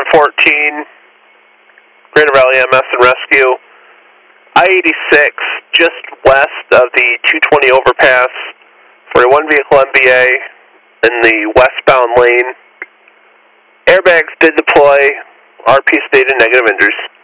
414, Greater Valley MS and Rescue. I-86, just west of the 220 overpass, for a 1-vehicle MVA in the westbound lane. Airbags did deploy. RP stated negative injuries.